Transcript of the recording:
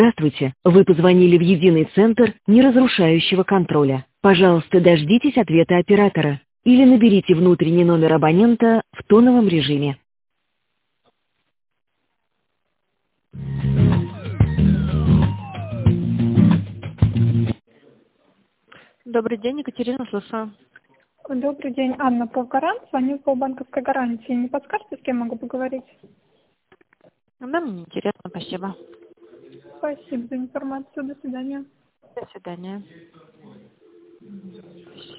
Здравствуйте. Вы позвонили в единый центр неразрушающего контроля. Пожалуйста, дождитесь ответа оператора или наберите внутренний номер абонента в тоновом режиме. Добрый день, Екатерина, слушаю. Добрый день, Анна Полгарант, звоню по банковской гарантии. Не подскажете, с кем могу поговорить? Да, мне интересно, спасибо. Спасибо за информацию, до свидания. До свидания.